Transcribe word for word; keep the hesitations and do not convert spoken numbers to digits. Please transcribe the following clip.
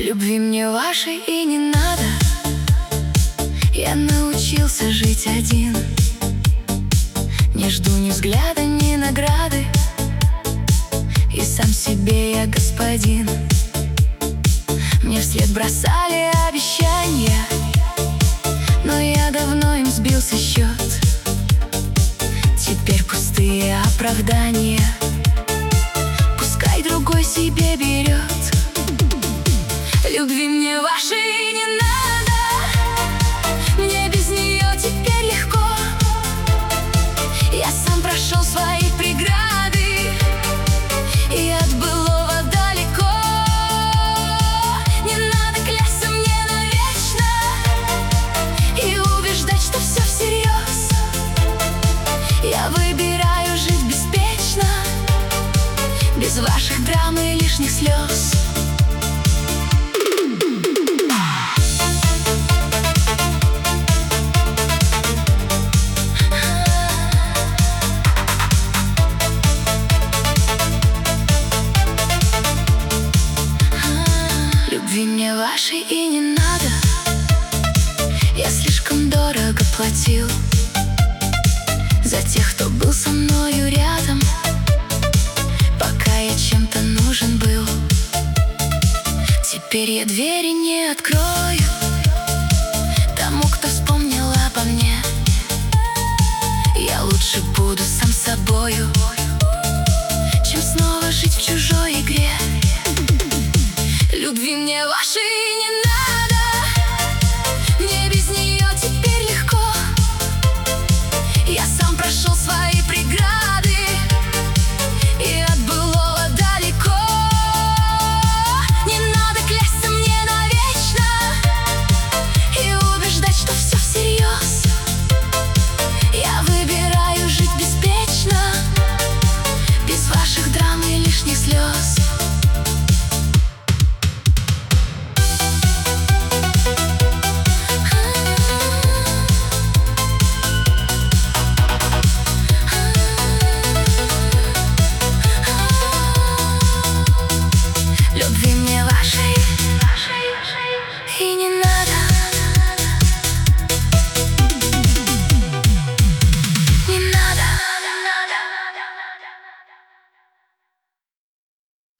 Любви мне вашей и не надо. Я научился жить один. Не жду ни взгляда, ни награды, и сам себе я господин. Мне вслед бросали обещания, но я давно им сбился счет. Теперь пустые оправдания пускай другой себе берет. Любви мне вашей не надо, мне без нее теперь легко. Я сам прошел свои преграды, и от былого далеко. Не надо клясться мне навечно и убеждать, что все всерьез. Я выбираю жить беспечно, без ваших драм и лишних слез. Любви мне вашей и не надо. Я слишком дорого платил за тех, кто был со мною рядом, пока я чем-то нужен был. Теперь я двери не открою тому, кто вспомнил обо мне. Я лучше буду сам собою, чем снова жить в чужой игре. Любви мне вашей не надо, мне без нее теперь легко. Я сам прошел свои преграды, и от былого далеко. Не надо клясться мне навечно и убеждать, что все всерьез. Я выбираю жить беспечно, без ваших драм и лишних слез. Любви мне вашей